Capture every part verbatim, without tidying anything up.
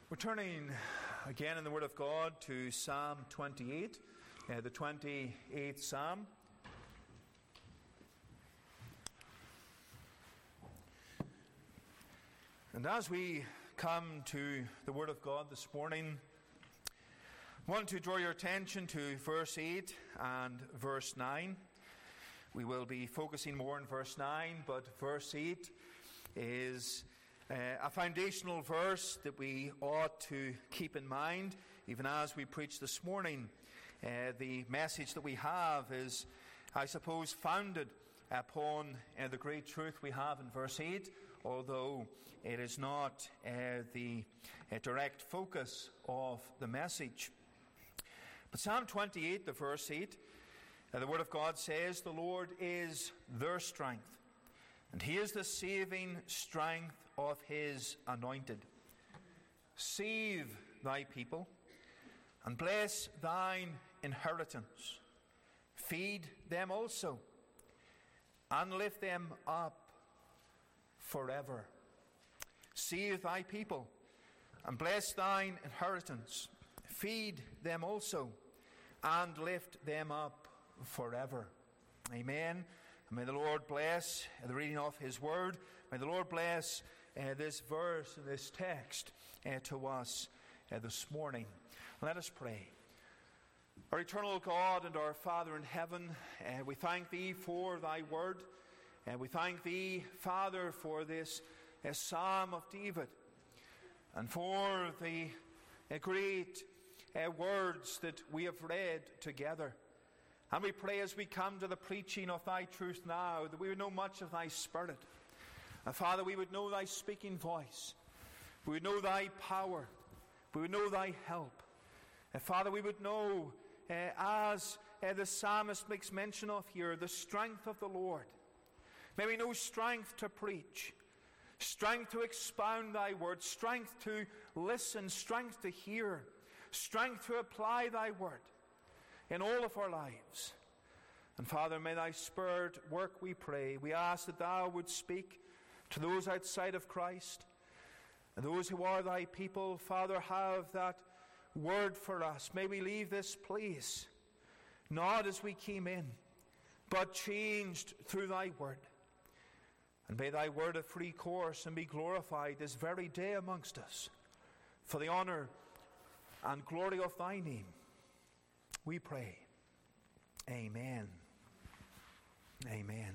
We're turning again in the Word of God to Psalm twenty-eight, uh, the twenty-eighth Psalm. And as we come to the Word of God this morning, I want to draw your attention to verse eight and verse nine. We will be focusing more on verse nine, but verse eight is Uh, a foundational verse that we ought to keep in mind, even as we preach this morning. Uh, the message that we have is, I suppose, founded upon uh, the great truth we have in verse eight, although it is not uh, the uh, direct focus of the message. But Psalm twenty-eight, the verse eight, uh, the Word of God says, "The Lord is their strength, and He is the saving strength of His anointed. Save thy people, and bless thine inheritance. Feed them also, and lift them up forever. Save thy people, and bless thine inheritance. Feed them also, and lift them up forever." Amen. And may the Lord bless the reading of His Word. May the Lord bless uh, this verse and this text uh, to us uh, this morning. Let us pray. Our eternal God and our Father in heaven, uh, we thank Thee for Thy Word. And we thank Thee, Father, for this uh, Psalm of David, and for the uh, great uh, words that we have read together. And we pray as we come to the preaching of Thy truth now, that we would know much of Thy Spirit. And Father, we would know Thy speaking voice. We would know Thy power. We would know Thy help. And Father, we would know, uh, as uh, the psalmist makes mention of here, the strength of the Lord. May we know strength to preach, strength to expound Thy word, strength to listen, strength to hear, strength to apply Thy word in all of our lives. And Father, may Thy Spirit work, we pray. We ask that Thou would speak to those outside of Christ, and those who are Thy people. Father, have that word for us. May we leave this place not as we came in, but changed through Thy word. And may Thy word have free course and be glorified this very day amongst us, for the honor and glory of Thy name, we pray. Amen. Amen.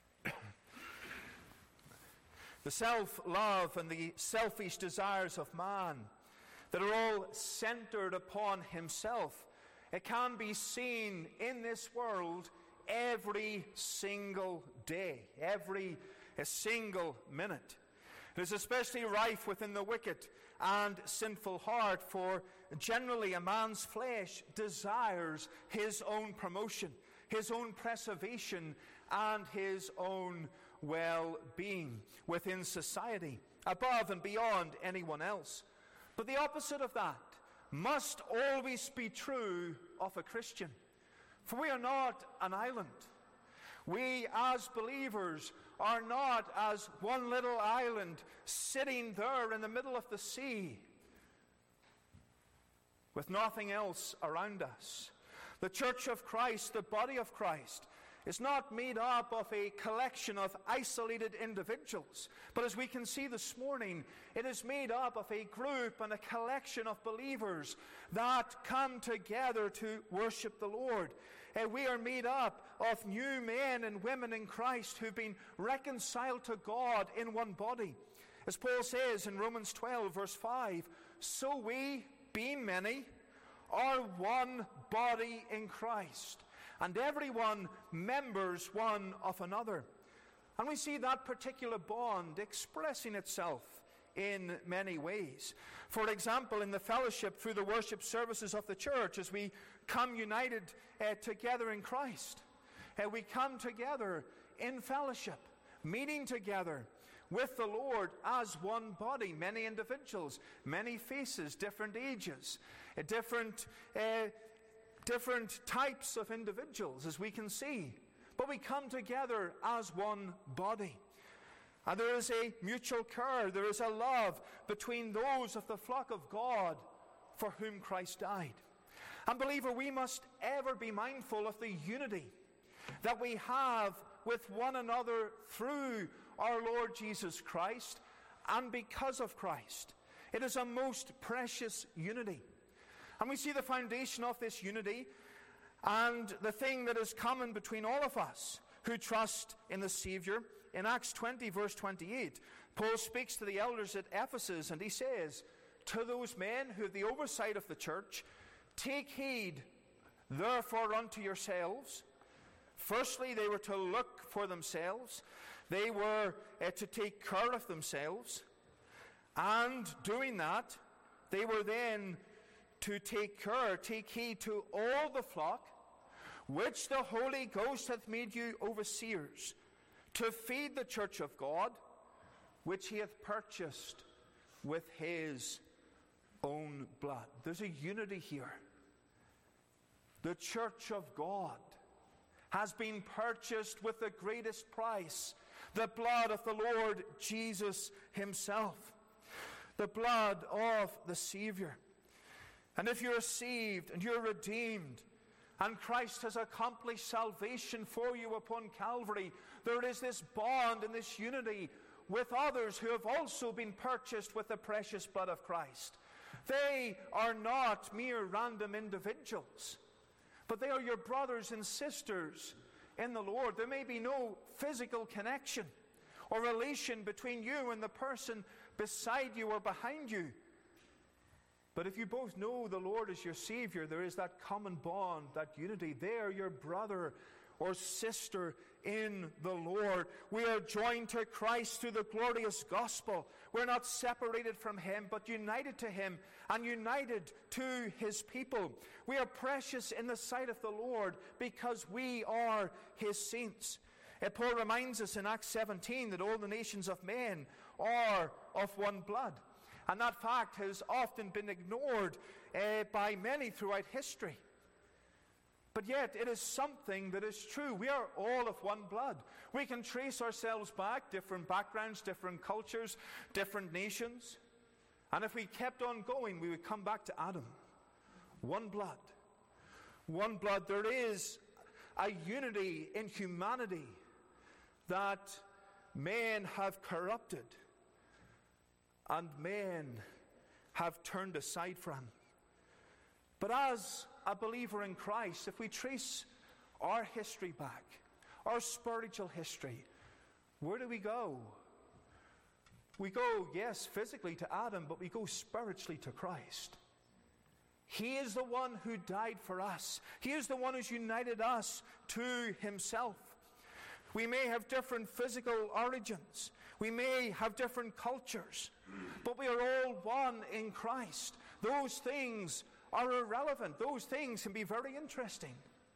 The self-love and the selfish desires of man that are all centered upon himself, it can be seen in this world every single day, every a single minute. It is especially rife within the wicked and sinful heart, for generally a man's flesh desires his own promotion, his own preservation, and his own well-being within society, above and beyond anyone else. But the opposite of that must always be true of a Christian, for we are not an island. We as believers are not as one little island sitting there in the middle of the sea with nothing else around us. The Church of Christ, the body of Christ, is not made up of a collection of isolated individuals, but as we can see this morning, it is made up of a group and a collection of believers that come together to worship the Lord. Uh, we are made up of new men and women in Christ who've been reconciled to God in one body. As Paul says in Romans twelve, verse five, "So we, being many, are one body in Christ, and everyone members one of another." And we see that particular bond expressing itself in many ways. For example, in the fellowship through the worship services of the church, as we come united uh, together in Christ, uh, we come together in fellowship, meeting together with the Lord as one body, many individuals, many faces, different ages, uh, different uh, different types of individuals, as we can see. But we come together as one body. And there is a mutual care, there is a love between those of the flock of God for whom Christ died. And believer, we must ever be mindful of the unity that we have with one another through our Lord Jesus Christ and because of Christ. It is a most precious unity. And we see the foundation of this unity and the thing that is common between all of us who trust in the Savior. In Acts twenty, verse twenty-eight, Paul speaks to the elders at Ephesus, and he says, to those men who have the oversight of the church, take heed, therefore, unto yourselves. Firstly, they were to look for themselves. They were uh, to take care of themselves. And doing that, they were then to take care, take heed to all the flock, which the Holy Ghost hath made you overseers, to feed the church of God, which he hath purchased with his own blood. There's a unity here. The church of God has been purchased with the greatest price, the blood of the Lord Jesus himself, the blood of the Savior. And if you're saved and you're redeemed, and Christ has accomplished salvation for you upon Calvary, there is this bond and this unity with others who have also been purchased with the precious blood of Christ. They are not mere random individuals, but they are your brothers and sisters in the Lord. There may be no physical connection or relation between you and the person beside you or behind you. But if you both know the Lord as your Savior, there is that common bond, that unity. They are your brother or sister in the Lord. We are joined to Christ through the glorious gospel. We're not separated from him, but united to him and united to his people. We are precious in the sight of the Lord because we are his saints. And Paul reminds us in Acts seventeen that all the nations of men are of one blood. And that fact has often been ignored uh, by many throughout history. But yet it is something that is true. We are all of one blood. We can trace ourselves back, different backgrounds, different cultures, different nations. And if we kept on going, we would come back to Adam. One blood. One blood. There is a unity in humanity that men have corrupted and men have turned aside from. But as a believer in Christ, if we trace our history back, our spiritual history, where do we go? We go, yes, physically to Adam, but we go spiritually to Christ. He is the one who died for us. He is the one who's united us to himself. We may have different physical origins. We may have different cultures, but we are all one in Christ. Those things are irrelevant. Those things can be very interesting.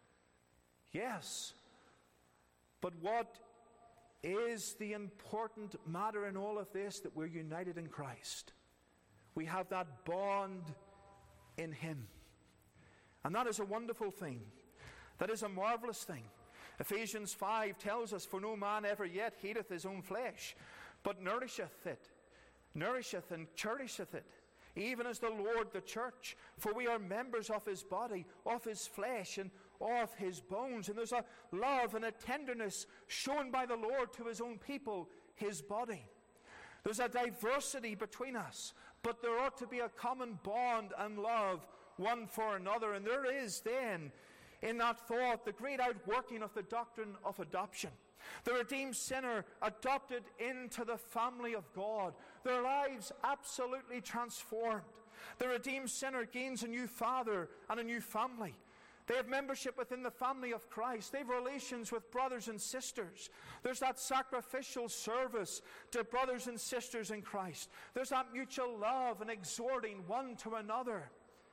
Yes, but what is the important matter in all of this? That we're united in Christ. We have that bond in him. And that is a wonderful thing. That is a marvelous thing. Ephesians five tells us, for no man ever yet hateth his own flesh, but nourisheth it, nourisheth and cherisheth it, even as the Lord the church. For we are members of his body, of his flesh, and of his bones. And there's a love and a tenderness shown by the Lord to his own people, his body. There's a diversity between us, but there ought to be a common bond and love one for another. And there is then, in that thought, the great outworking of the doctrine of adoption. The redeemed sinner adopted into the family of God. Their lives absolutely transformed. The redeemed sinner gains a new father and a new family. They have membership within the family of Christ. They have relations with brothers and sisters. There's that sacrificial service to brothers and sisters in Christ. There's that mutual love and exhorting one to another.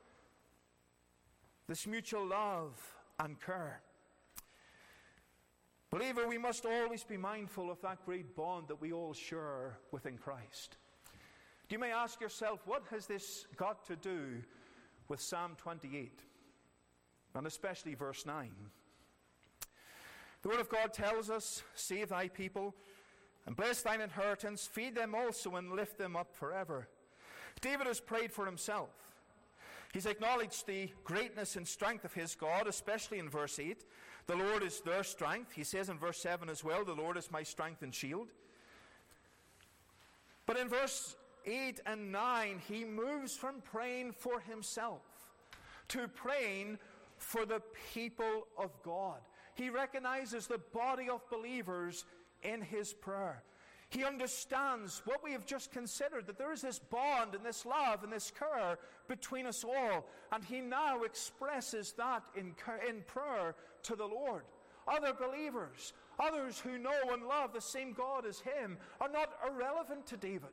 This mutual love and care. Believer, we must always be mindful of that great bond that we all share within Christ. You may ask yourself, what has this got to do with Psalm twenty-eight? And especially verse nine. The Word of God tells us, save thy people, And bless thine inheritance, feed them also, and lift them up forever. David has prayed for himself. He's acknowledged the greatness and strength of his God, especially in verse eight. The Lord is their strength. He says in verse seven as well, the Lord is my strength and shield. But in verse eight and nine, he moves from praying for himself to praying for the people of God. He recognizes the body of believers in his prayer. He understands what we have just considered, that there is this bond and this love and this care between us all. And he now expresses that in, in prayer to the Lord. Other believers, others who know and love the same God as him, are not irrelevant to David.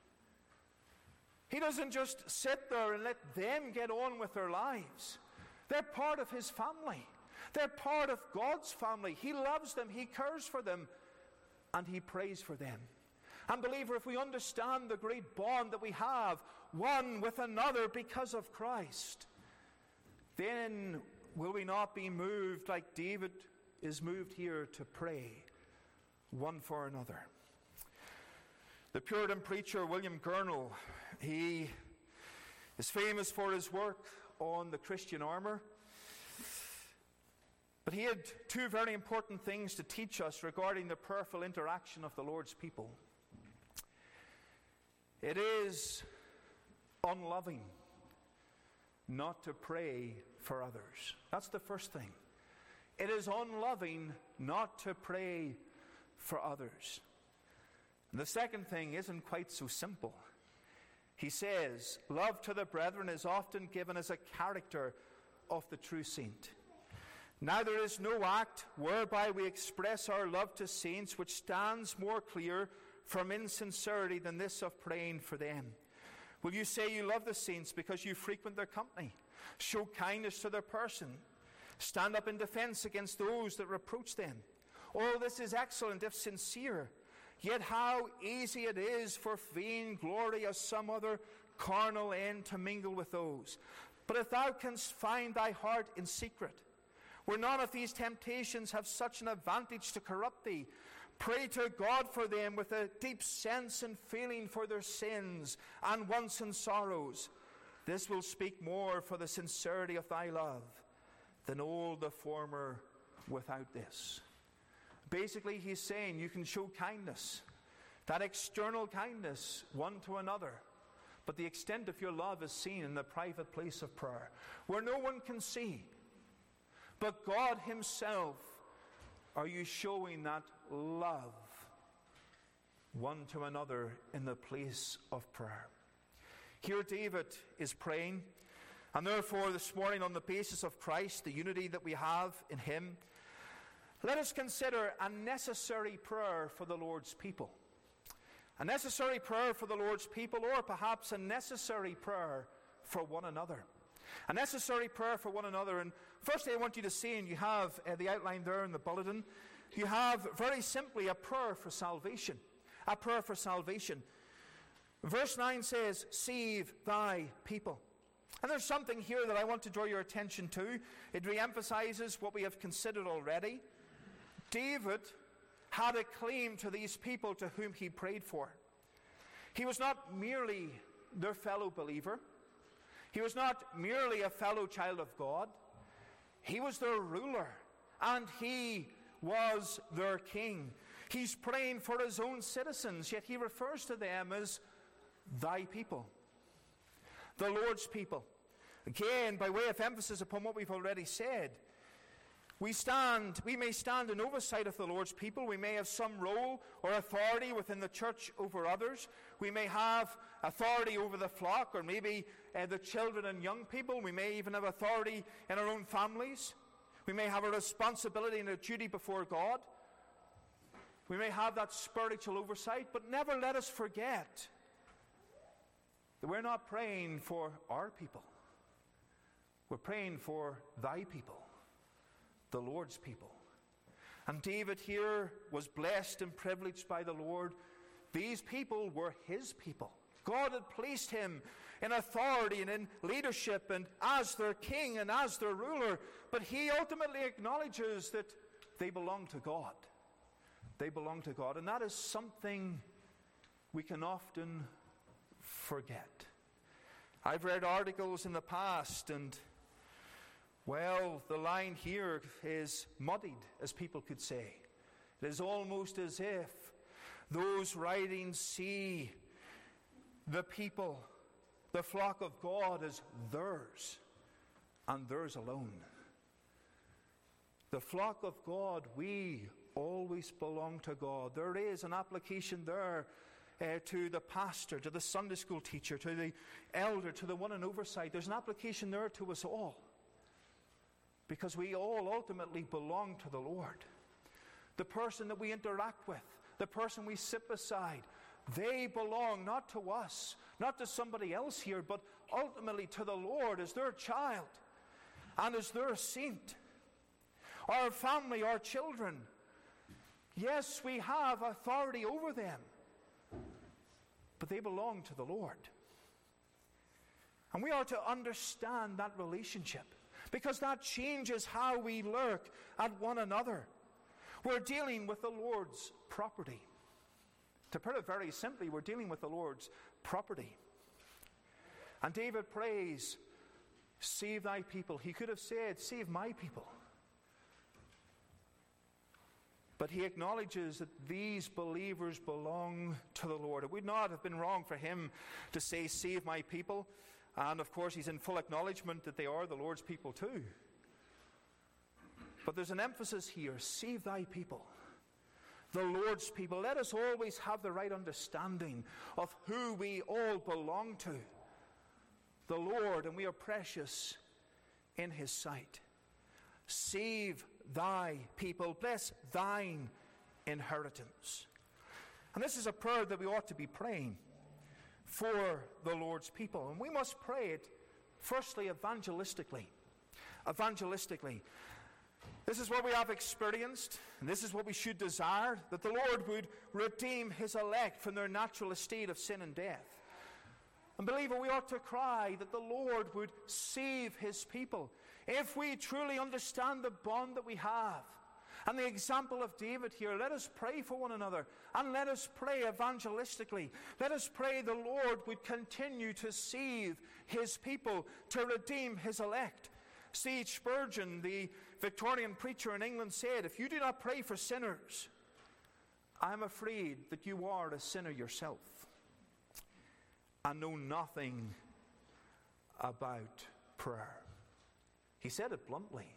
He doesn't just sit there and let them get on with their lives. They're part of his family. They're part of God's family. He loves them. He cares for them. And he prays for them. And believer, if we understand the great bond that we have one with another because of Christ, then will we not be moved like David is moved here to pray one for another? The Puritan preacher William Gurnall, he is famous for his work on the Christian armor. But he had two very important things to teach us regarding the prayerful interaction of the Lord's people. It is unloving not to pray for others. That's the first thing. It is unloving not to pray for others. And the second thing isn't quite so simple. He says, love to the brethren is often given as a character of the true saint. Now there is no act whereby we express our love to saints which stands more clear from insincerity than this of praying for them. Will you say you love the saints because you frequent their company? Show kindness to their person. Stand up in defense against those that reproach them. All this is excellent if sincere. Yet how easy it is for vain glory or some other carnal end to mingle with those. But if thou canst find thy heart in secret, where none of these temptations have such an advantage to corrupt thee, pray to God for them with a deep sense and feeling for their sins and wants and sorrows. This will speak more for the sincerity of thy love than all the former without this. Basically, he's saying you can show kindness, that external kindness one to another, but the extent of your love is seen in the private place of prayer, where no one can see. But God himself, are you showing that love one to another in the place of prayer? Here David is praying, and therefore this morning, on the basis of Christ, the unity that we have in him, let us consider a necessary prayer for the Lord's people. A necessary prayer for the Lord's people, or perhaps a necessary prayer for one another. A necessary prayer for one another. And firstly, I want you to see, and you have uh, the outline there in the bulletin, you have very simply a prayer for salvation. A prayer for salvation. Verse nine says, save thy people. And there's something here that I want to draw your attention to. It re-emphasizes what we have considered already. David had a claim to these people to whom he prayed for. He was not merely their fellow believer. He was not merely a fellow child of God. He was their ruler, and he was their king. He's praying for his own citizens, yet he refers to them as thy people, the Lord's people. Again, by way of emphasis upon what we've already said, we stand, we may stand in oversight of the Lord's people. We may have some role or authority within the church over others. We may have authority over the flock, or maybe uh, the children and young people. We may even have authority in our own families. We may have a responsibility and a duty before God. We may have that spiritual oversight, but never let us forget that we're not praying for our people. We're praying for thy people, the Lord's people. And David here was blessed and privileged by the Lord. These people were his people. God had placed him in authority and in leadership and as their king and as their ruler. But he ultimately acknowledges that they belong to God. They belong to God. And that is something we can often forget. I've read articles in the past, and, well, the line here is muddied, as people could say. It is almost as if those writings see the people, the flock of God, as theirs, and theirs alone. The flock of God, we always belong to God. There is an application there uh, to the pastor, to the Sunday school teacher, to the elder, to the one in oversight. There's an application there to us all, because we all ultimately belong to the Lord. The person that we interact with, the person we sit beside, they belong not to us, not to somebody else here, but ultimately to the Lord as their child and as their saint. Our family, our children, yes, we have authority over them, but they belong to the Lord. And we are to understand that relationship, because that changes how we look at one another. We're dealing with the Lord's property. To put it very simply, we're dealing with the Lord's property. And David prays, save thy people. He could have said, save my people. But he acknowledges that these believers belong to the Lord. It would not have been wrong for him to say, save my people. And of course, he's in full acknowledgement that they are the Lord's people too. But there's an emphasis here, save thy people. The Lord's people. Let us always have the right understanding of who we all belong to. The Lord, and we are precious in his sight. Save thy people. Bless thine inheritance. And this is a prayer that we ought to be praying for the Lord's people. And we must pray it, firstly, evangelistically. Evangelistically. This is what we have experienced, and this is what we should desire, that the Lord would redeem his elect from their natural estate of sin and death. And believer, we ought to cry that the Lord would save his people. If we truly understand the bond that we have, and the example of David here, let us pray for one another, and let us pray evangelistically. Let us pray the Lord would continue to save his people, to redeem his elect. C H Spurgeon, the Victorian preacher in England, said, if you do not pray for sinners, I'm afraid that you are a sinner yourself and know nothing about prayer. He said it bluntly.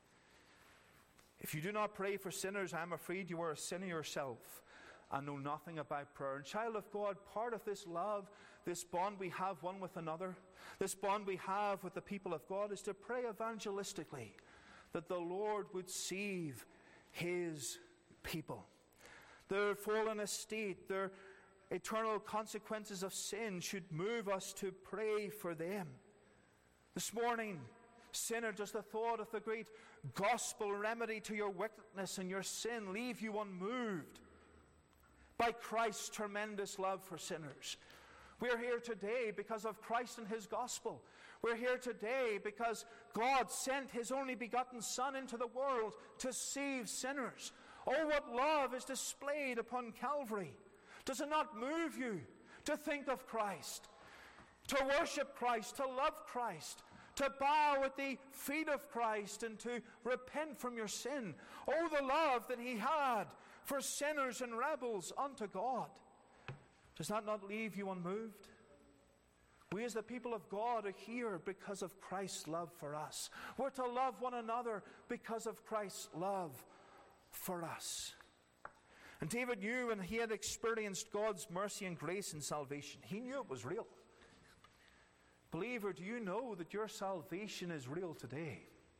If you do not pray for sinners, I'm afraid you are a sinner yourself and know nothing about prayer. And child of God, part of this love, this bond we have one with another, this bond we have with the people of God, is to pray evangelistically that the Lord would save his people. Their fallen estate, their eternal consequences of sin should move us to pray for them. This morning, sinner, does the thought of the great gospel remedy to your wickedness and your sin leave you unmoved by Christ's tremendous love for sinners? We're here today because of Christ and his gospel. We're here today because God sent his only begotten Son into the world to save sinners. Oh, what love is displayed upon Calvary. Does it not move you to think of Christ, to worship Christ, to love Christ, to bow at the feet of Christ and to repent from your sin? Oh, the love that he had for sinners and rebels unto God. Does that not leave you unmoved? We as the people of God are here because of Christ's love for us. We're to love one another because of Christ's love for us. And David knew, and he had experienced God's mercy and grace in salvation. He knew it was real. Believer, do you know that your salvation is real today?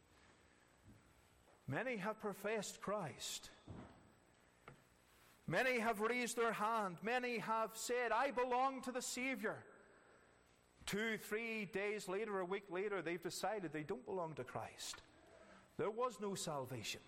Many have professed Christ. Many have raised their hand. Many have said, I belong to the Savior. Two, three days later, a week later, they've decided they don't belong to Christ. There was no salvation.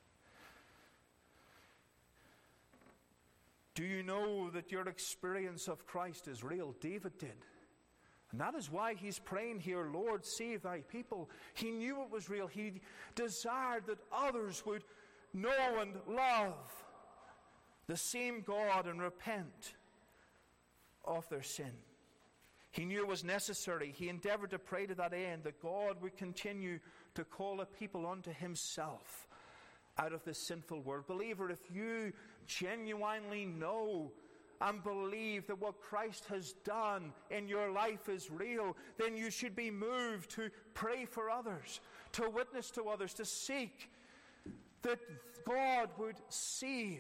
Do you know that your experience of Christ is real? David did. And that is why he's praying here, Lord, save thy people. He knew it was real. He desired that others would know and love the same God and repent of their sin. He knew it was necessary. He endeavored to pray to that end, that God would continue to call a people unto himself out of this sinful world. Believer, if you genuinely know and believe that what Christ has done in your life is real, then you should be moved to pray for others, to witness to others, to seek that God would save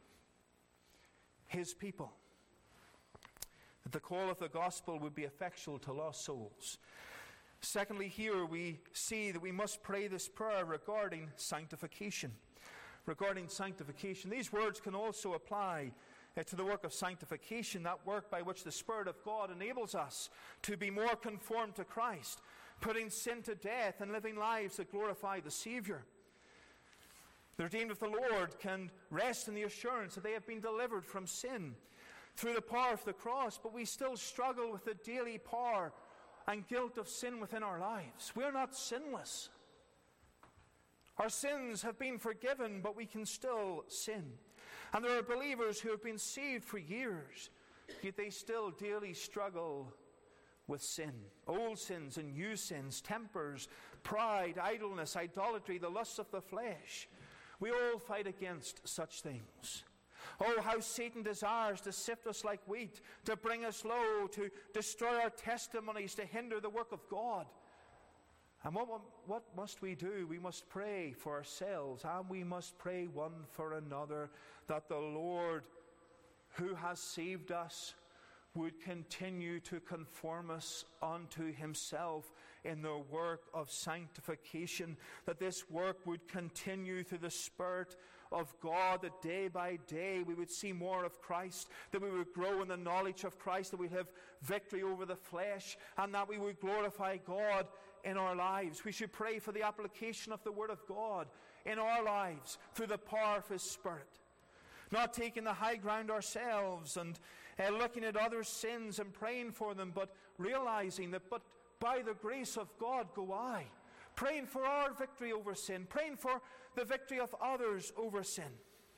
his people, that the call of the gospel would be effectual to lost souls. Secondly, here we see that we must pray this prayer regarding sanctification. Regarding sanctification. These words can also apply uh, to the work of sanctification, that work by which the Spirit of God enables us to be more conformed to Christ, putting sin to death and living lives that glorify the Savior. The redeemed of the Lord can rest in the assurance that they have been delivered from sin through the power of the cross, but we still struggle with the daily power and guilt of sin within our lives. We're not sinless. Our sins have been forgiven, but we can still sin. And there are believers who have been saved for years, yet they still daily struggle with sin. Old sins and new sins, tempers, pride, idleness, idolatry, the lusts of the flesh. We all fight against such things. Oh, how Satan desires to sift us like wheat, to bring us low, to destroy our testimonies, to hinder the work of God. And what, what must we do? We must pray for ourselves, and we must pray one for another, that the Lord who has saved us would continue to conform us unto himself in the work of sanctification, that this work would continue through the Spirit of God, that day by day we would see more of Christ, that we would grow in the knowledge of Christ, that we'd have victory over the flesh, and that we would glorify God in our lives. We should pray for the application of the Word of God in our lives through the power of his Spirit. Not taking the high ground ourselves and uh, looking at others' sins and praying for them, but realizing that but by the grace of God go I. Praying for our victory over sin, praying for the victory of others over sin.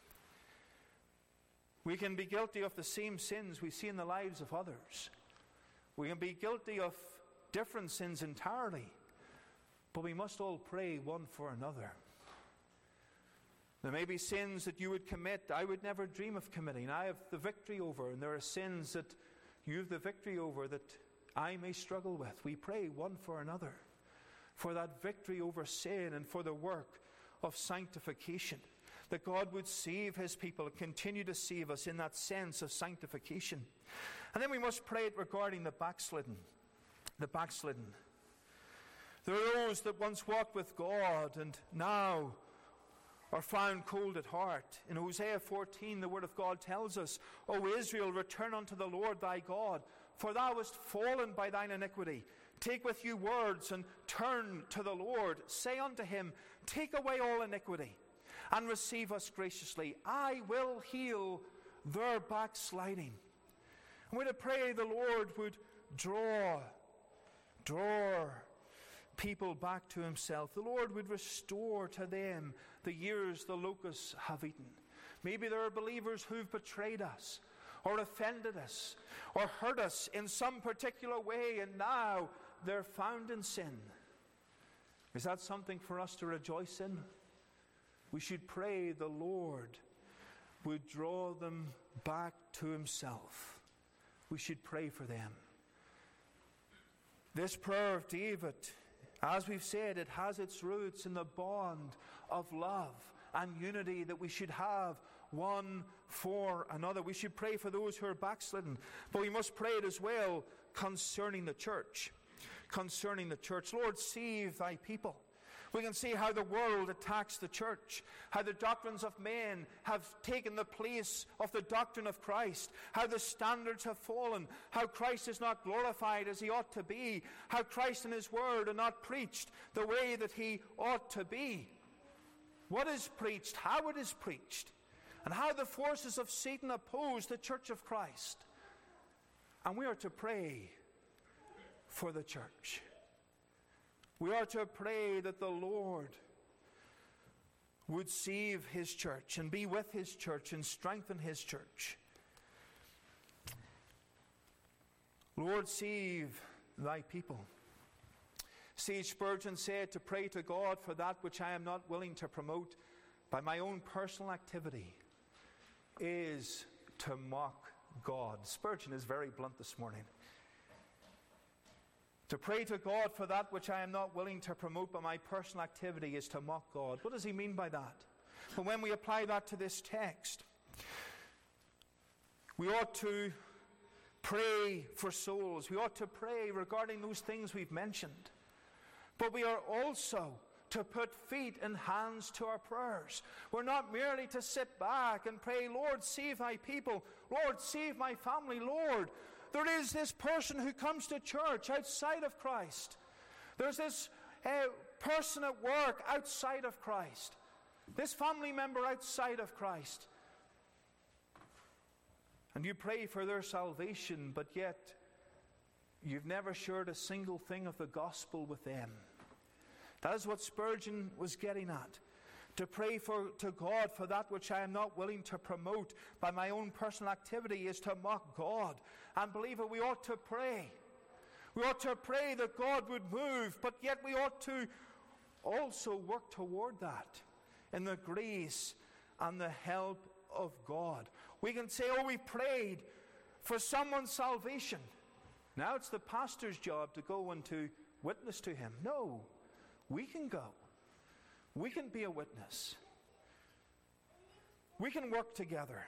We can be guilty of the same sins we see in the lives of others. We can be guilty of different sins entirely, but we must all pray one for another. There may be sins that you would commit I would never dream of committing. I have the victory over, and there are sins that you have the victory over that I may struggle with. We pray one for another for that victory over sin and for the work of sanctification, that God would save his people and continue to save us in that sense of sanctification. And then we must pray it regarding the backslidden. The backslidden. There are those that once walked with God and now are found cold at heart. In Hosea fourteen, the word of God tells us, O Israel, return unto the Lord thy God, for thou wast fallen by thine iniquity. Take with you words and turn to the Lord. Say unto him, take away all iniquity and receive us graciously. I will heal their backsliding. And we're to pray the Lord would draw Draw people back to himself. The Lord would restore to them the years the locusts have eaten. Maybe there are believers who've betrayed us or offended us or hurt us in some particular way, and now they're found in sin. Is that something for us to rejoice in? We should pray the Lord would draw them back to himself. We should pray for them. This prayer of David, as we've said, it has its roots in the bond of love and unity that we should have one for another. We should pray for those who are backslidden, but we must pray it as well concerning the church. Concerning the church. Lord, save thy people. We can see how the world attacks the church, how the doctrines of men have taken the place of the doctrine of Christ, how the standards have fallen, how Christ is not glorified as he ought to be, how Christ and his word are not preached the way that he ought to be. What is preached, how it is preached, and how the forces of Satan oppose the church of Christ. And we are to pray for the church. We are to pray that the Lord would save his church and be with his church and strengthen his church. Lord, save thy people. C H Spurgeon said to pray to God for that which I am not willing to promote by my own personal activity is to mock God. Spurgeon is very blunt this morning. To pray to God for that which I am not willing to promote by my personal activity is to mock God. What does he mean by that? Well, when we apply that to this text, we ought to pray for souls. We ought to pray regarding those things we've mentioned. But we are also to put feet and hands to our prayers. We're not merely to sit back and pray, Lord, save thy people. Lord, save my family. Lord, there is this person who comes to church outside of Christ. There's this uh, person at work outside of Christ. This family member outside of Christ. And you pray for their salvation, but yet you've never shared a single thing of the gospel with them. That is what Spurgeon was getting at. To pray for, to God for that which I am not willing to promote by my own personal activity is to mock God. And believer, we ought to pray. We ought to pray that God would move, but yet we ought to also work toward that in the grace and the help of God. We can say, oh, we prayed for someone's salvation. Now it's the pastor's job to go and to witness to him. No, we can go. We can be a witness. We can work together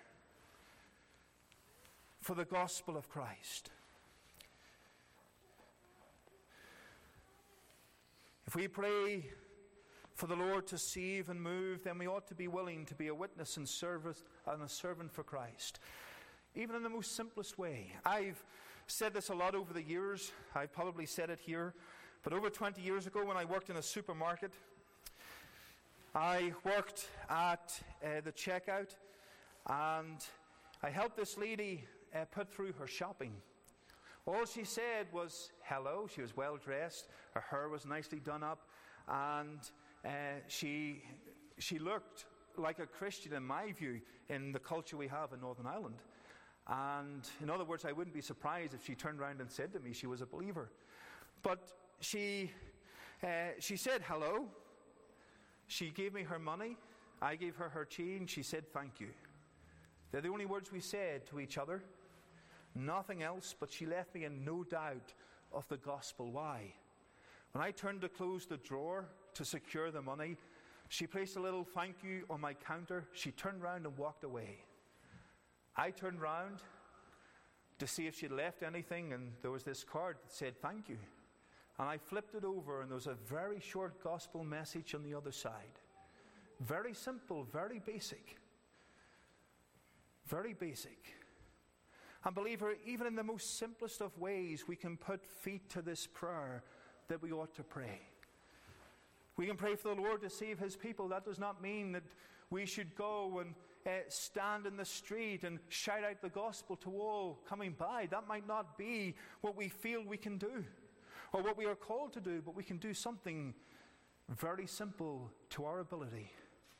for the gospel of Christ. If we pray for the Lord to save and move, then we ought to be willing to be a witness and service and a servant for Christ, even in the most simplest way. I've said this a lot over the years. I've probably said it here, but over twenty years ago, when I worked in a supermarket, I worked at uh, the checkout, and I helped this lady uh, put through her shopping. All she said was hello. She was well dressed. Her hair was nicely done up, and uh, she she looked like a Christian in my view, in the culture we have in Northern Ireland. And in other words, I wouldn't be surprised if she turned around and said to me she was a believer. But she uh, she said hello. She gave me her money. I gave her her change. She said thank you. They're the only words we said to each other. Nothing else, but she left me in no doubt of the gospel. Why? When I turned to close the drawer to secure the money, she placed a little thank you on my counter. She turned round and walked away. I turned round to see if she'd left anything, and there was this card that said thank you. And I flipped it over, and there was a very short gospel message on the other side. Very simple, very basic. Very basic. And believer, even in the most simplest of ways, we can put feet to this prayer that we ought to pray. We can pray for the Lord to save his people. That does not mean that we should go and uh, stand in the street and shout out the gospel to all coming by. That might not be what we feel we can do, or what we are called to do, but we can do something very simple to our ability.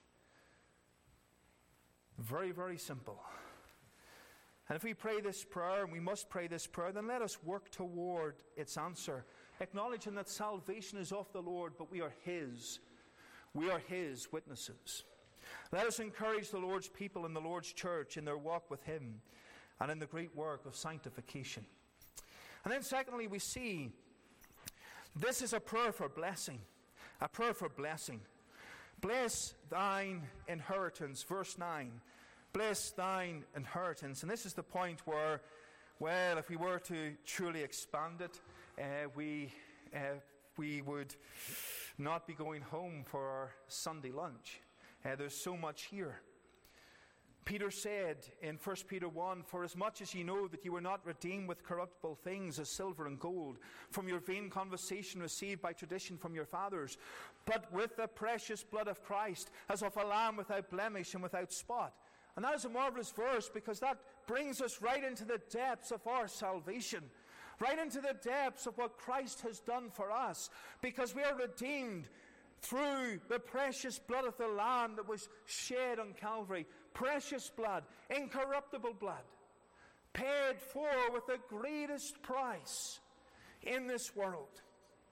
Very, very simple. And if we pray this prayer, and we must pray this prayer, then let us work toward its answer, acknowledging that salvation is of the Lord, but we are his. We are his witnesses. Let us encourage the Lord's people in the Lord's church in their walk with him and in the great work of sanctification. And then secondly, we see this is a prayer for blessing. A prayer for blessing. Bless thine inheritance, verse nine. Bless thine inheritance. And this is the point where, well, if we were to truly expand it, uh, we uh, we would not be going home for our Sunday lunch. Uh, there's so much here. Peter said in First Peter one, for as much as ye know that ye were not redeemed with corruptible things as silver and gold, from your vain conversation received by tradition from your fathers, but with the precious blood of Christ, as of a lamb without blemish and without spot. And that is a marvelous verse, because that brings us right into the depths of our salvation, right into the depths of what Christ has done for us, because we are redeemed through the precious blood of the Lamb that was shed on Calvary. Precious blood, incorruptible blood, paid for with the greatest price in this world.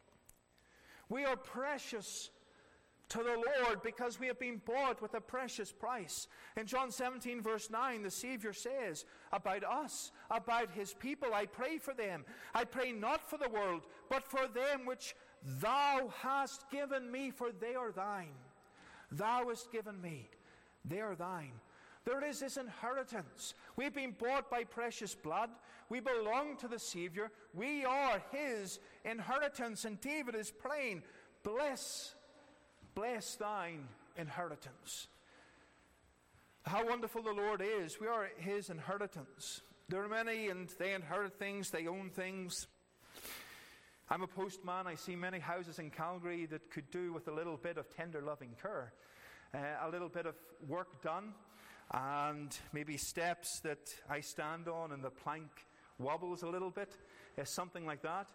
We are precious to the Lord because we have been bought with a precious price. In John seventeen verse nine, the Savior says about us, about his people, I pray for them. I pray not for the world, but for them which thou hast given me, for they are thine. Thou hast given me, they are thine. There is this inheritance. We've been bought by precious blood. We belong to the Savior. We are his inheritance. And David is praying, bless, bless thine inheritance. How wonderful the Lord is. We are his inheritance. There are many, and they inherit things, they own things. I'm a postman. I see many houses in Calgary that could do with a little bit of tender loving care. Uh, a little bit of work done, and maybe steps that I stand on and the plank wobbles a little bit, uh, something like that.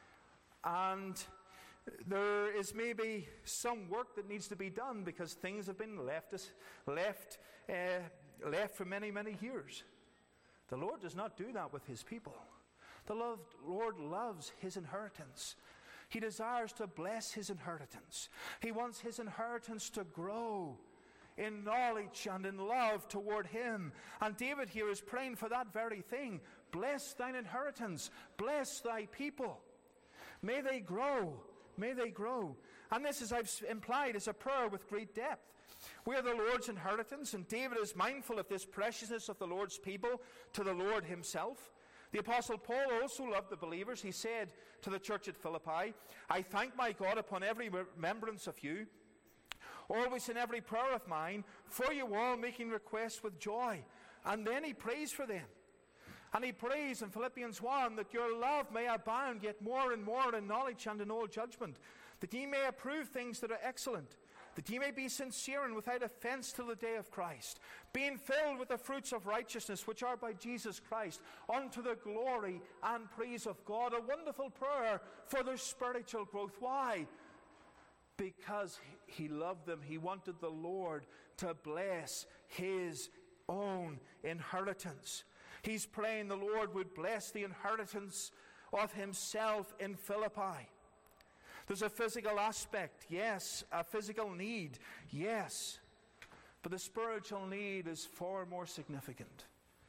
And there is maybe some work that needs to be done because things have been left us, left, uh, left for many, many years. The Lord does not do that with his people. The Lord loves his inheritance. He desires to bless his inheritance. He wants his inheritance to grow in knowledge and in love toward him. And David here is praying for that very thing. Bless thine inheritance. Bless thy people. May they grow. May they grow. And this, as I've implied, is a prayer with great depth. We are the Lord's inheritance, and David is mindful of this preciousness of the Lord's people to the Lord himself. The Apostle Paul also loved the believers. He said to the church at Philippi, I thank my God upon every remembrance of you, always in every prayer of mine, for you all making requests with joy. And then he prays for them. And he prays in Philippians one that your love may abound yet more and more in knowledge and in all judgment, that ye may approve things that are excellent, that ye may be sincere and without offense till the day of Christ, being filled with the fruits of righteousness which are by Jesus Christ, unto the glory and praise of God. A wonderful prayer for their spiritual growth. Why? Because he loved them. He wanted the Lord to bless his own inheritance. He's praying the Lord would bless the inheritance of himself in Philippi. There's a physical aspect, yes. A physical need, yes. But the spiritual need is far more significant.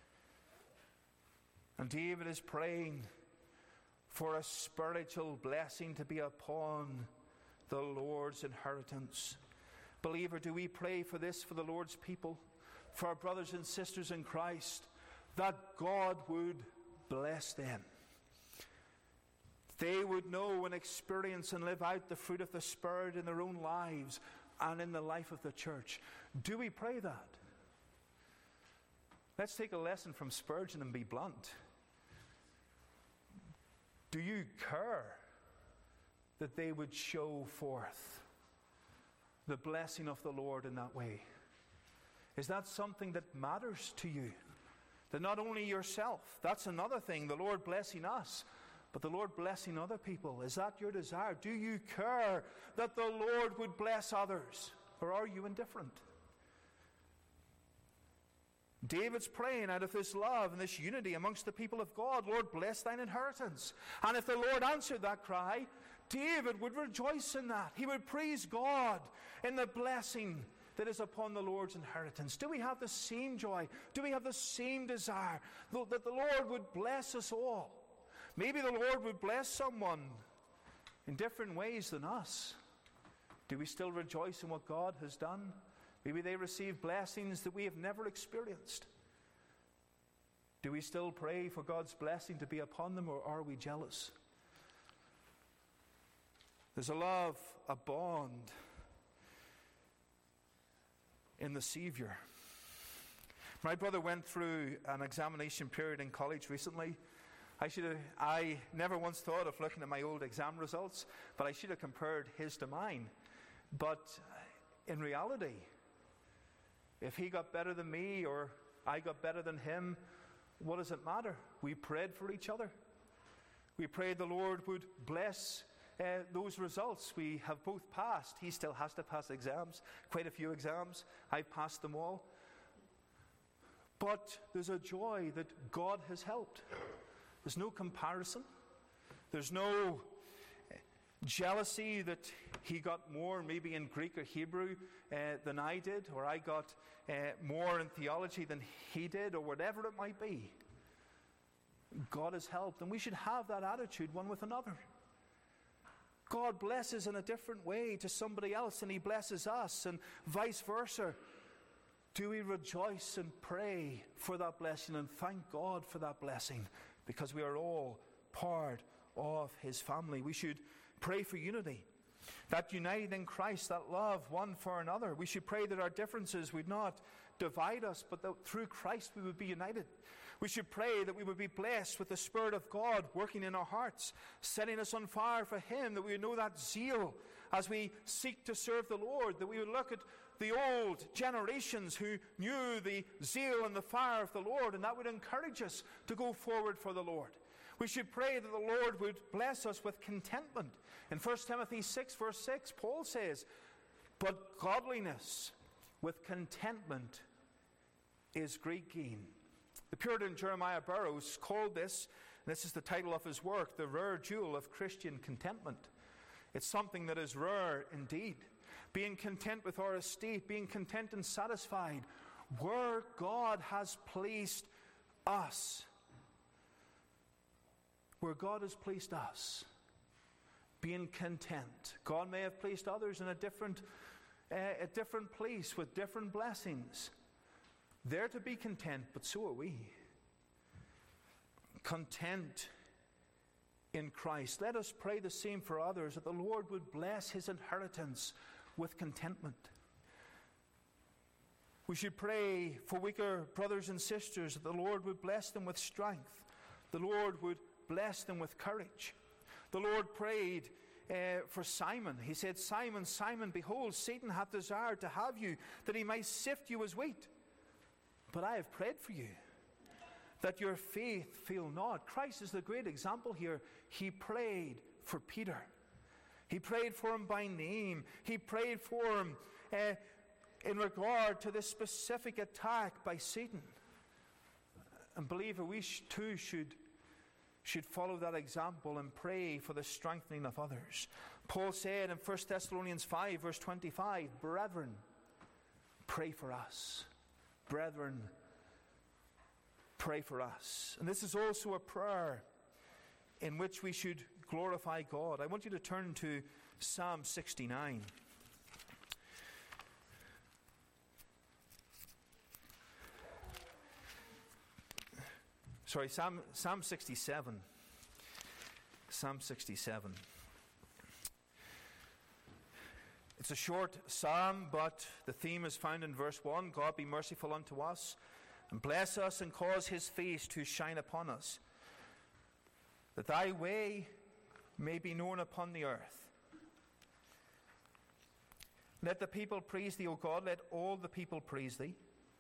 And David is praying for a spiritual blessing to be upon the Lord's inheritance. Believer, do we pray for this for the Lord's people, for our brothers and sisters in Christ, that God would bless them? They would know and experience and live out the fruit of the Spirit in their own lives and in the life of the church. Do we pray that? Let's take a lesson from Spurgeon and be blunt. Do you care that they would show forth the blessing of the Lord in that way? Is that something that matters to you? That not only yourself, that's another thing, the Lord blessing us, but the Lord blessing other people. Is that your desire? Do you care that the Lord would bless others? Or are you indifferent? David's praying out of this love and this unity amongst the people of God. Lord, bless thine inheritance. And if the Lord answered that cry, David would rejoice in that. He would praise God in the blessing that is upon the Lord's inheritance. Do we have the same joy? Do we have the same desire that the Lord would bless us all? Maybe the Lord would bless someone in different ways than us. Do we still rejoice in what God has done? Maybe they receive blessings that we have never experienced. Do we still pray for God's blessing to be upon them, or are we jealous? There's a love, a bond in the Savior. My brother went through an examination period in college recently. I should have, I never once thought of looking at my old exam results, but I should have compared his to mine. But in reality, if he got better than me or I got better than him, what does it matter? We prayed for each other. We prayed the Lord would bless uh, those results. We have both passed. He still has to pass exams, quite a few exams. I've passed them all. But there's a joy that God has helped. There's no comparison. There's no jealousy that he got more maybe in Greek or Hebrew uh, than I did, or I got uh, more in theology than he did, or whatever it might be. God has helped, and we should have that attitude one with another. God blesses in a different way to somebody else than he blesses us, and vice versa. Do we rejoice and pray for that blessing and thank God for that blessing, because we are all part of his family. We should pray for unity, that united in Christ, that love one for another. We should pray that our differences would not divide us, but that through Christ we would be united. We should pray that we would be blessed with the Spirit of God working in our hearts, setting us on fire for him, that we would know that zeal as we seek to serve the Lord, that we would look at the old generations who knew the zeal and the fire of the Lord, and that would encourage us to go forward for the Lord. We should pray that the Lord would bless us with contentment. In First Timothy six, verse six, Paul says, "But godliness with contentment is great gain." The Puritan Jeremiah Burroughs called this, and this is the title of his work, "The Rare Jewel of Christian Contentment." It's something that is rare indeed. Being content with our estate, being content and satisfied where God has placed us. Where God has placed us. Being content. God may have placed others in a different, uh, a different place with different blessings. They're to be content, but so are we. Content in Christ. Let us pray the same for others, that the Lord would bless his inheritance with contentment. We should pray for weaker brothers and sisters, that the Lord would bless them with strength. The Lord would bless them with courage. The Lord prayed uh, for Simon. He said, "Simon, Simon, behold, Satan hath desired to have you, that he might sift you as wheat. But I have prayed for you, that your faith fail not." Christ is the great example here. He prayed for Peter. He prayed for him by name. He prayed for him uh, in regard to this specific attack by Satan. And believer, we sh- too should, should follow that example and pray for the strengthening of others. Paul said in First Thessalonians five, verse twenty-five, "Brethren, pray for us." Brethren, pray for us. And this is also a prayer in which we should glorify God. I want you to turn to Psalm sixty-nine. Sorry, Psalm, Psalm sixty-seven. Psalm sixty-seven. It's a short psalm, but the theme is found in verse one. "God be merciful unto us, and bless us, and cause his face to shine upon us, that thy way may be known upon the earth. Let the people praise thee, O God, let all the people praise thee."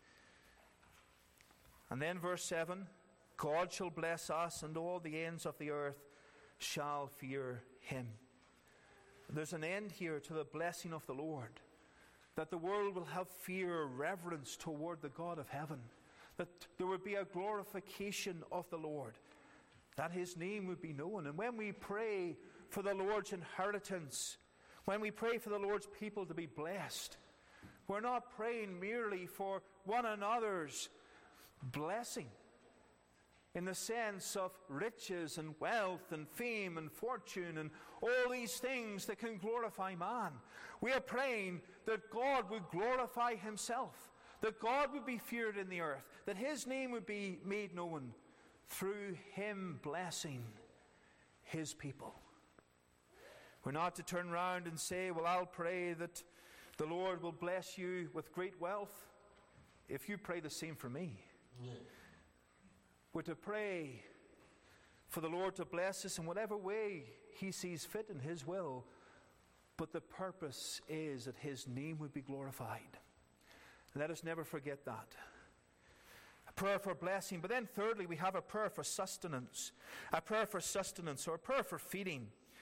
And then verse seven, "God shall bless us, and all the ends of the earth shall fear him." There's an end here to the blessing of the Lord, that the world will have fear, reverence toward the God of heaven, that there would be a glorification of the Lord, that his name would be known. And when we pray for the Lord's inheritance, when we pray for the Lord's people to be blessed, we're not praying merely for one another's blessing in the sense of riches and wealth and fame and fortune and all these things that can glorify man. We are praying that God would glorify himself, that God would be feared in the earth, that his name would be made known through him blessing his people. We're not to turn around and say, "Well, I'll pray that the Lord will bless you with great wealth if you pray the same for me." Yeah. We're to pray for the Lord to bless us in whatever way he sees fit in his will, but the purpose is that his name would be glorified. Let us never forget that. A prayer for blessing, but then thirdly we have a prayer for sustenance. A prayer for sustenance, or a prayer for feeding.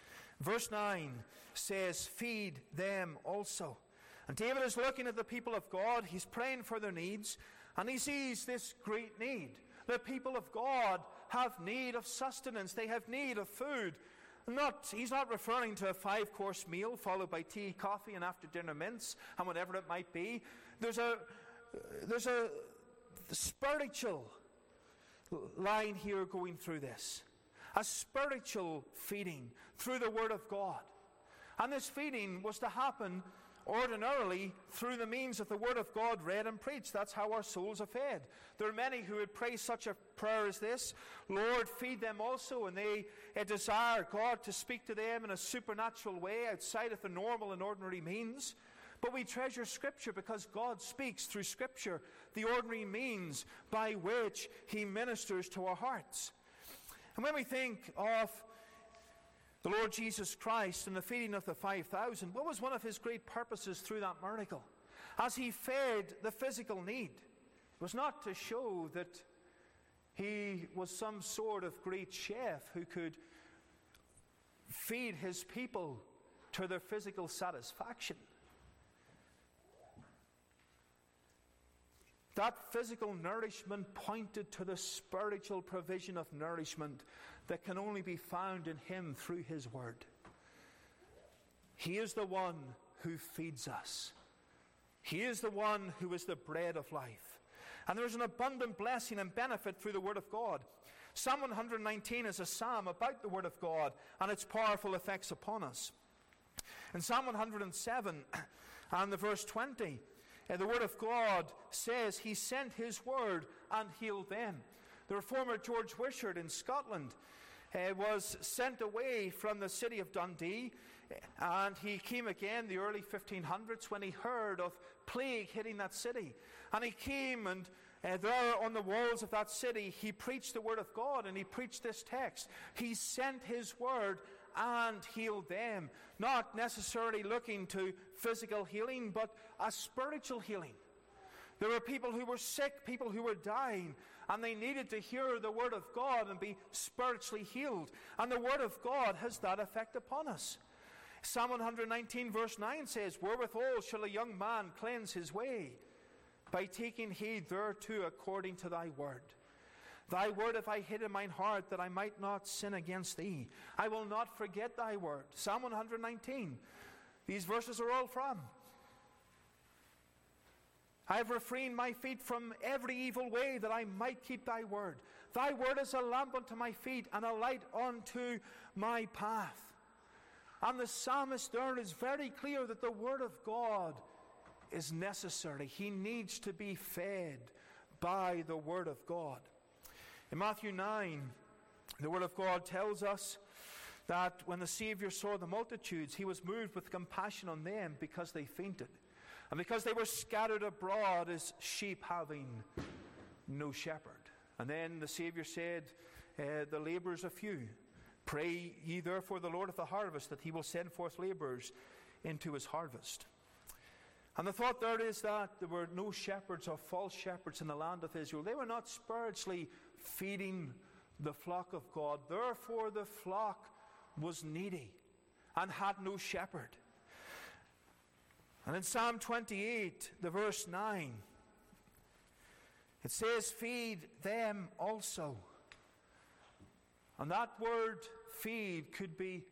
Verse nine says, feed them also. And David is looking at the people of God. He's praying for their needs, and he sees this great need. The people of God have need of sustenance. They have need of food. Not, he's not referring to a five-course meal followed by tea, coffee, and after-dinner mints, and whatever it might be. There's a, there's a spiritual line here going through this. A spiritual feeding through the Word of God. And this feeding was to happen ordinarily through the means of the Word of God read and preached. That's how our souls are fed. There are many who would pray such a prayer as this: Lord, feed them also, and they uh, desire God to speak to them in a supernatural way outside of the normal and ordinary means. But we treasure Scripture because God speaks through Scripture, the ordinary means by which He ministers to our hearts. And when we think of the Lord Jesus Christ and the feeding of the five thousand, what was one of His great purposes through that miracle? As He fed the physical need, it was not to show that He was some sort of great chef who could feed His people to their physical satisfaction. That physical nourishment pointed to the spiritual provision of nourishment that can only be found in Him through His Word. He is the one who feeds us. He is the one who is the bread of life. And there is an abundant blessing and benefit through the Word of God. Psalm one nineteen is a psalm about the Word of God and its powerful effects upon us. In Psalm one oh seven and the verse twenty, Uh, the Word of God says He sent His Word and healed them. The reformer George Wishart in Scotland uh, was sent away from the city of Dundee, and he came again the early fifteen hundreds when he heard of plague hitting that city. And he came, and uh, there on the walls of that city he preached the Word of God, and he preached this text: He sent His Word and healed them. Not necessarily looking to physical healing, but a spiritual healing. There were people who were sick, people who were dying, and they needed to hear the Word of God and be spiritually healed. And the Word of God has that effect upon us. Psalm one nineteen verse nine says, Wherewithal shall a young man cleanse his way? By taking heed thereto according to thy word. Thy word have I hid in mine heart, that I might not sin against thee. I will not forget thy word. Psalm one nineteen. These verses are all from. I have refrained my feet from every evil way, that I might keep thy word. Thy word is a lamp unto my feet, and a light unto my path. And the psalmist there is very clear that the Word of God is necessary. He needs to be fed by the Word of God. In Matthew nine, the Word of God tells us that when the Savior saw the multitudes, He was moved with compassion on them because they fainted, and because they were scattered abroad as sheep having no shepherd. And then the Savior said, uh, the labourers are few. Pray ye therefore the Lord of the harvest, that He will send forth labourers into His harvest. And the thought there is that there were no shepherds or false shepherds in the land of Israel. They were not spiritually feeding the flock of God. Therefore the flock was needy and had no shepherd. And in Psalm twenty-eight, the verse nine, it says, Feed them also. And that word feed could be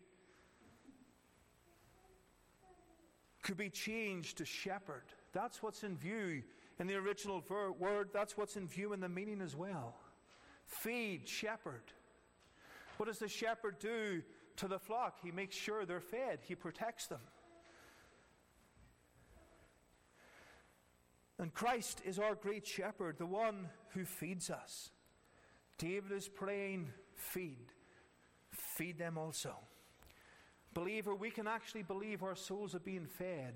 could be changed to shepherd. That's what's in view in the original ver- word. That's what's in view in the meaning as well. Feed, shepherd. What does the shepherd do to the flock? He makes sure they're fed. He protects them. And Christ is our great shepherd, the one who feeds us. David is praying, feed. Feed them also. Believer, we can actually believe our souls are being fed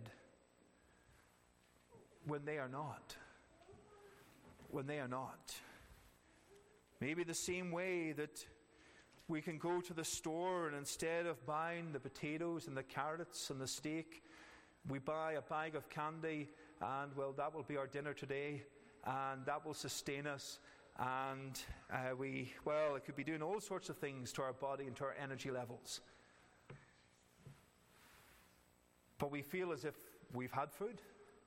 when they are not. When they are not. Maybe the same way that we can go to the store and instead of buying the potatoes and the carrots and the steak, we buy a bag of candy, and well, that will be our dinner today, and that will sustain us. And uh, we, well, it could be doing all sorts of things to our body and to our energy levels. but we feel as if we've had food.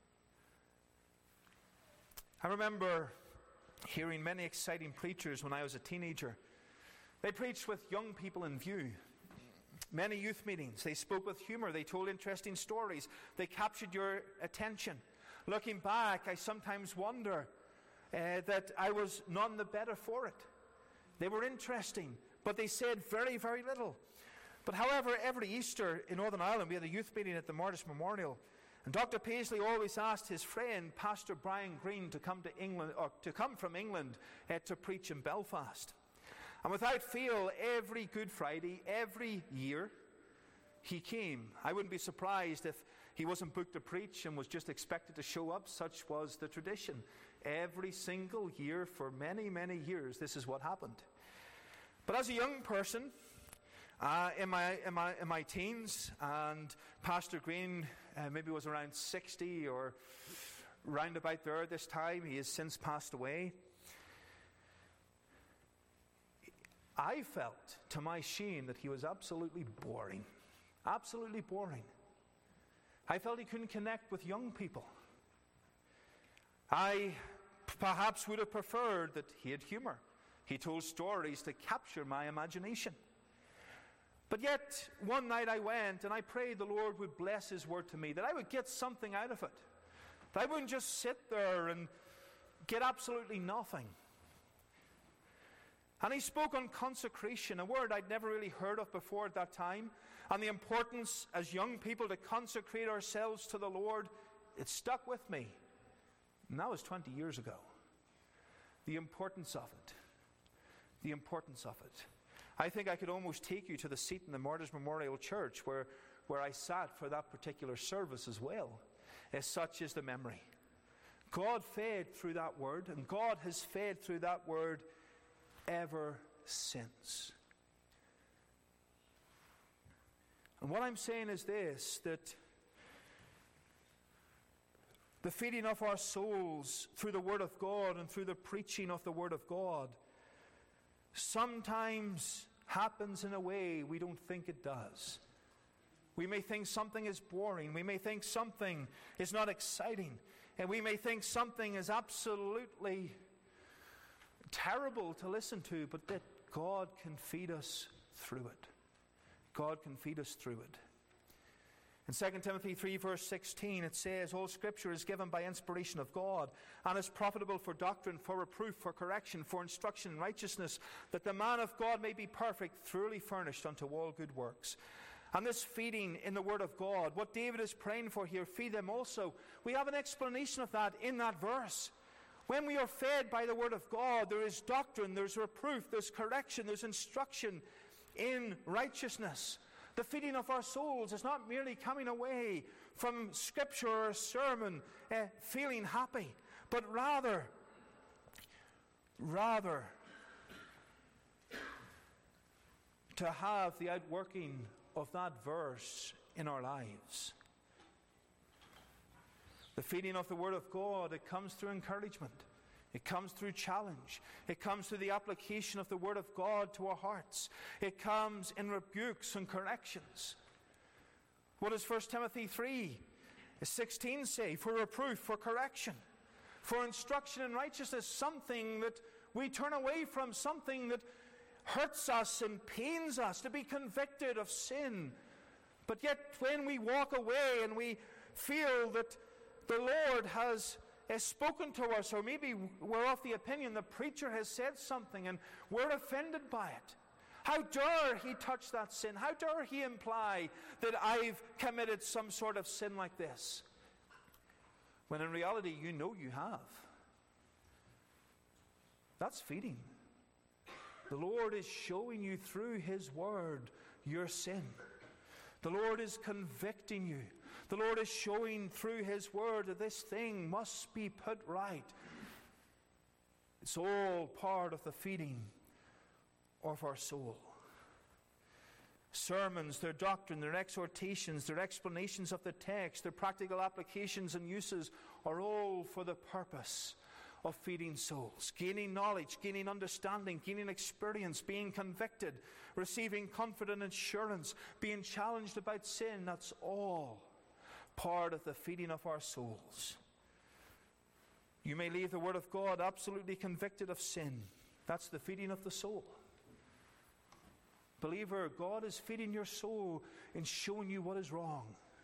I remember hearing many exciting preachers when I was a teenager. They preached with young people in view. Many youth meetings. They spoke with humor. They told interesting stories. They captured your attention. Looking back, I sometimes wonder uh, that I was none the better for it. They were interesting, but they said very, very little. But however, every Easter in Northern Ireland, we had a youth meeting at the Martyrs Memorial. And Doctor Paisley always asked his friend, Pastor Brian Green, to come to England, or to come from England uh, to preach in Belfast. And without fail, every Good Friday, every year, he came. I wouldn't be surprised if he wasn't booked to preach and was just expected to show up. Such was the tradition. Every single year for many, many years, this is what happened. But as a young person, uh, in my in my in my teens, and Pastor Green uh, maybe was around sixty or round about there at this time. He has since passed away. I felt, to my shame, that he was absolutely boring. Absolutely boring. I felt he couldn't connect with young people. I perhaps would have preferred that he had humor. He told stories to capture my imagination. But yet, one night I went and I prayed the Lord would bless his word to me, that I would get something out of it. That I wouldn't just sit there and get absolutely nothing. And he spoke on consecration, a word I'd never really heard of before at that time, and the importance as young people to consecrate ourselves to the Lord. It stuck with me. And that was twenty years ago. The importance of it. The importance of it. I think I could almost take you to the seat in the Martyrs Memorial Church where, where I sat for that particular service as well. As such is the memory. God fed through that word, and God has fed through that word ever since. And what I'm saying is this, that the feeding of our souls through the Word of God and through the preaching of the Word of God sometimes happens in a way we don't think it does. We may think something is boring. We may think something is not exciting. And we may think something is absolutely terrible to listen to, but that God can feed us through it. God can feed us through it. In Second Timothy three verse sixteen it says, all Scripture is given by inspiration of God and is profitable for doctrine, for reproof, for correction, for instruction in righteousness, that the man of God may be perfect, thoroughly furnished unto all good works. And this feeding in the Word of God, what David is praying for here, feed them also. We have an explanation of that in that verse. When we are fed by the Word of God, there is doctrine, there's reproof, there's correction, there's instruction in righteousness. The feeding of our souls is not merely coming away from Scripture or a sermon uh, feeling happy, but rather, rather to have the outworking of that verse in our lives. The feeding of the Word of God, it comes through encouragement. It comes through challenge. It comes through the application of the Word of God to our hearts. It comes in rebukes and corrections. What does First Timothy three sixteen say? For reproof, for correction, for instruction in righteousness, something that we turn away from, something that hurts us and pains us, to be convicted of sin. But yet when we walk away and we feel that the Lord has, has spoken to us, or maybe we're of the opinion the preacher has said something and we're offended by it. How dare he touch that sin? How dare he imply that I've committed some sort of sin like this? When in reality you know you have. That's feeding. The Lord is showing you through His Word your sin. The Lord is convicting you. The Lord is showing through His Word that this thing must be put right. It's all part of the feeding of our soul. Sermons, their doctrine, their exhortations, their explanations of the text, their practical applications and uses are all for the purpose of feeding souls, gaining knowledge, gaining understanding, gaining experience, being convicted, receiving confident assurance, being challenged about sin. That's all part of the feeding of our souls. You may leave the Word of God absolutely convicted of sin. That's the feeding of the soul. Believer, God is feeding your soul and showing you what is wrong.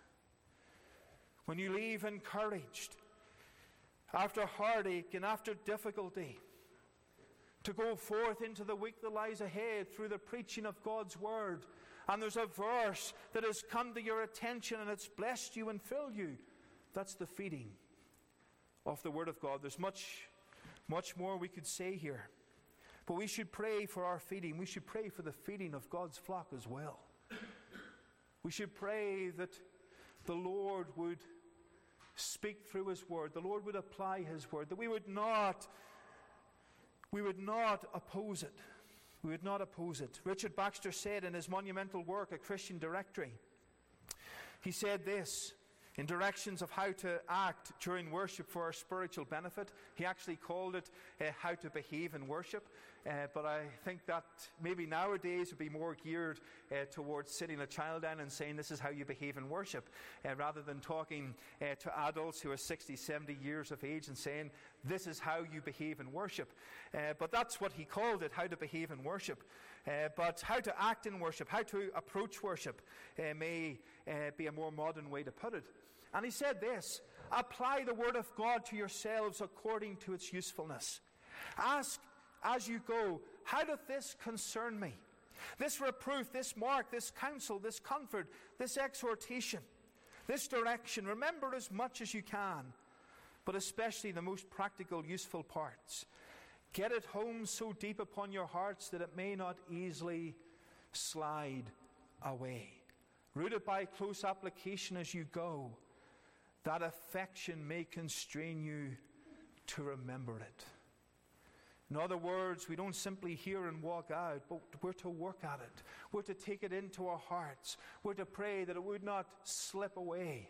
When you leave encouraged, after heartache and after difficulty, to go forth into the week that lies ahead through the preaching of God's Word, and there's a verse that has come to your attention and it's blessed you and filled you, that's the feeding of the Word of God. There's much, much more we could say here. But we should pray for our feeding. We should pray for the feeding of God's flock as well. We should pray that the Lord would speak through His Word. The Lord would apply His Word. That we would not, we would not oppose it. We would not oppose it. Richard Baxter said in his monumental work, A Christian Directory, he said this, in directions of how to act during worship for our spiritual benefit. He actually called it uh, how to behave in worship. Uh, but I think that maybe nowadays would be more geared uh, towards sitting a child down and saying this is how you behave in worship, uh, rather than talking uh, to adults who are sixty, seventy years of age and saying this is how you behave in worship. Uh, but that's what he called it, how to behave in worship. Uh, but how to act in worship, how to approach worship uh, may uh, be a more modern way to put it. And he said this, apply the Word of God to yourselves according to its usefulness. Ask as you go, how doth this concern me? This reproof, this mark, this counsel, this comfort, this exhortation, this direction. Remember as much as you can, but especially the most practical, useful parts. Get it home so deep upon your hearts that it may not easily slide away. Root it by close application as you go, that affection may constrain you to remember it. In other words, we don't simply hear and walk out, but we're to work at it. We're to take it into our hearts. We're to pray that it would not slip away.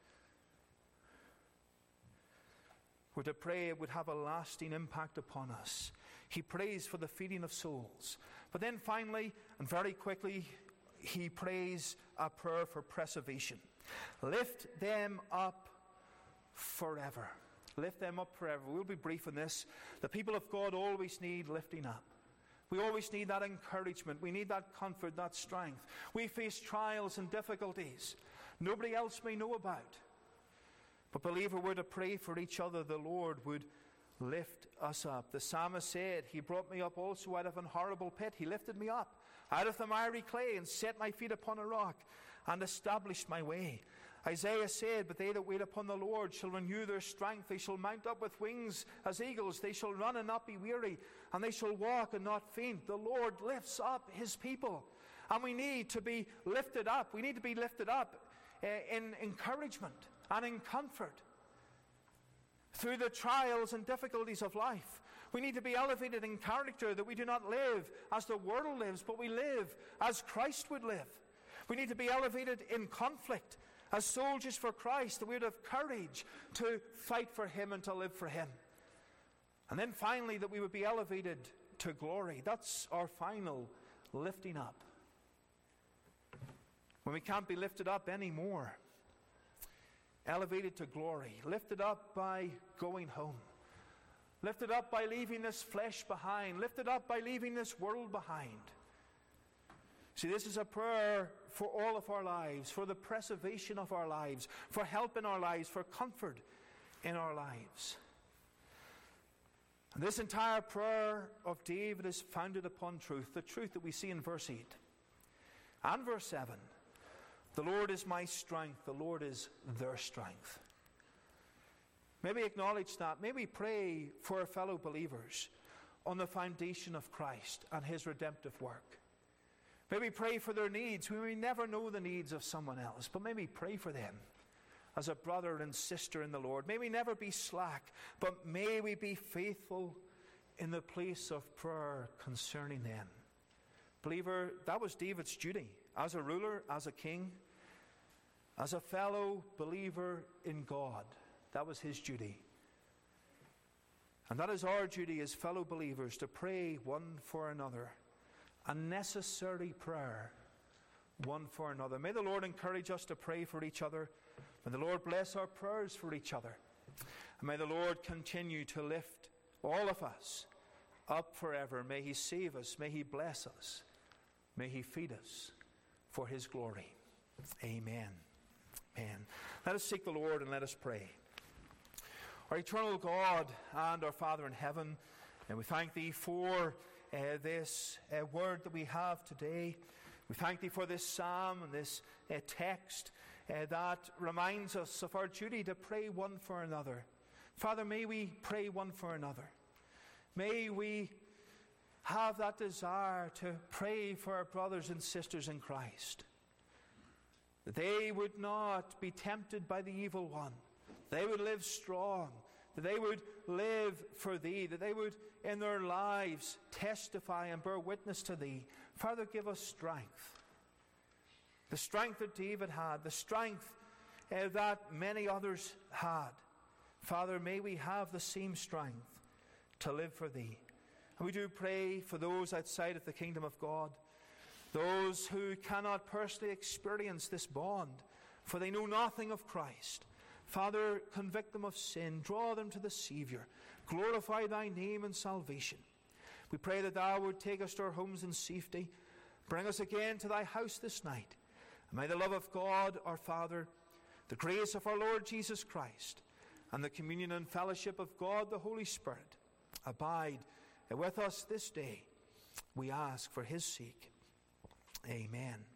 We're to pray it would have a lasting impact upon us. He prays for the feeding of souls. But then finally, and very quickly, he prays a prayer for preservation. Lift them up forever. Lift them up forever. We'll be brief on this. The people of God always need lifting up. We always need that encouragement. We need that comfort, that strength. We face trials and difficulties nobody else may know about. But believer, we're to pray for each other. The Lord would lift us up. The psalmist said, He brought me up also out of an horrible pit. He lifted me up out of the miry clay and set my feet upon a rock and established my way. Isaiah said, But they that wait upon the Lord shall renew their strength. They shall mount up with wings as eagles. They shall run and not be weary, and they shall walk and not faint. The Lord lifts up His people. And we need to be lifted up. We need to be lifted up uh, in encouragement and in comfort through the trials and difficulties of life. We need to be elevated in character, that we do not live as the world lives, but we live as Christ would live. We need to be elevated in conflict as soldiers for Christ, that we would have courage to fight for Him and to live for Him. And then finally, that we would be elevated to glory. That's our final lifting up. When we can't be lifted up anymore. Elevated to glory. Lifted up by going home. Lifted up by leaving this flesh behind. Lifted up by leaving this world behind. See, this is a prayer for all of our lives, for the preservation of our lives, for help in our lives, for comfort in our lives. And this entire prayer of David is founded upon truth, the truth that we see in verse eight and verse seven. The Lord is my strength, the Lord is their strength. May we acknowledge that. May we pray for our fellow believers on the foundation of Christ and His redemptive work. May we pray for their needs. We may never know the needs of someone else, but may we pray for them as a brother and sister in the Lord. May we never be slack, but may we be faithful in the place of prayer concerning them. Believer, that was David's duty as a ruler, as a king, as a fellow believer in God. That was his duty. And that is our duty as fellow believers, to pray one for another. A necessary prayer, one for another. May the Lord encourage us to pray for each other. May the Lord bless our prayers for each other. And may the Lord continue to lift all of us up forever. May He save us. May He bless us. May He feed us for His glory. Amen. Amen. Let us seek the Lord and let us pray. Our eternal God and our Father in heaven, and we thank Thee for uh, this uh, word that we have today. We thank Thee for this psalm and this uh, text uh, that reminds us of our duty to pray one for another. Father, may we pray one for another. May we have that desire to pray for our brothers and sisters in Christ, that they would not be tempted by the evil one. They would live strong, that they would live for Thee, that they would in their lives testify and bear witness to Thee. Father, give us strength. The strength that David had, the strength uh, that many others had. Father, may we have the same strength to live for Thee. And we do pray for those outside of the kingdom of God, those who cannot personally experience this bond, for they know nothing of Christ. Father, convict them of sin, draw them to the Savior, glorify Thy name in salvation. We pray that Thou would take us to our homes in safety, bring us again to Thy house this night. And may the love of God, our Father, the grace of our Lord Jesus Christ, and the communion and fellowship of God the Holy Spirit abide with us this day. We ask for His sake. Amen.